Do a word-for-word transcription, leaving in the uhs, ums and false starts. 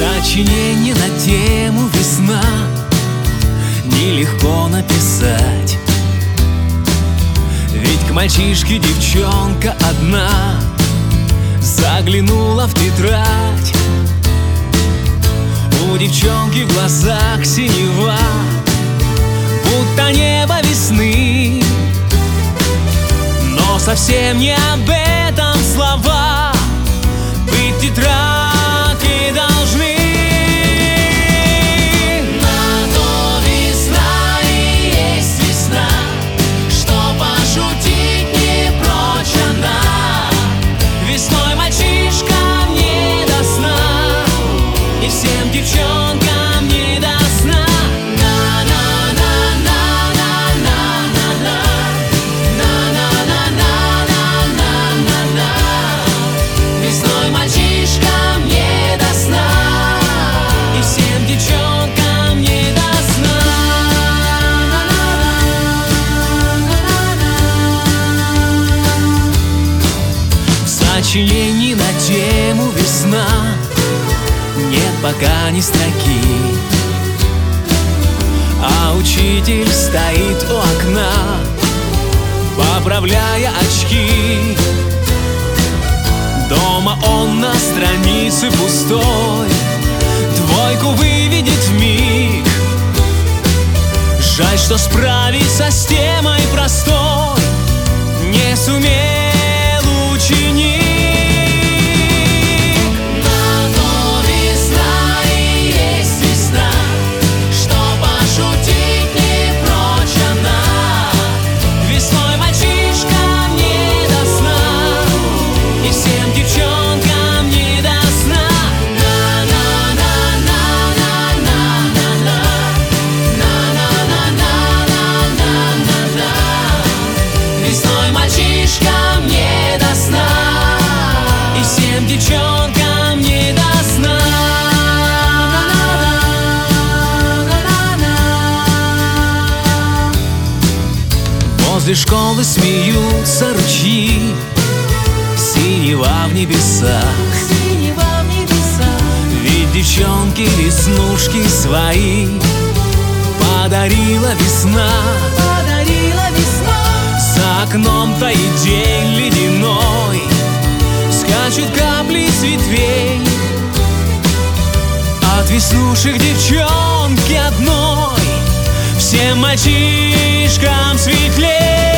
Сочинение на тему «Весна» нелегко написать, ведь к мальчишке девчонка одна заглянула в тетрадь. У девчонки в глазах синева, будто небо весны, но совсем не об этом слова. Быть тетрадкой должны. На то весна и есть весна, что пошутить не прочь она. Весной мальчишкам не до сна, и всем девчонкам не до сна. Весной мальчишкам не до сна, И всем девчонкам не до сна. В сочинении на тему «Весна» нет пока ни строки, а учитель стоит у окна, поправляя очки. Дома он на странице пустой двойку выведет вмиг. Жаль, что справиться с темой простой не сумел ученик. на то весна и есть весна, что пошутить не прочь она. Весной мальчишкам не до сна, и всем девчонкам не до сна. Весной мальчишкам не до сна, И всем девчонкам не до сна. Возле школы смеются ручьи, синева в небесах. синева в небесах. Ведь девчонки веснушки свои подарила весна. Подарила весна. За окном-то и день ледяной, скачут капли с ветвей. От веснушек девчонки одной всем мальчишкам светлей.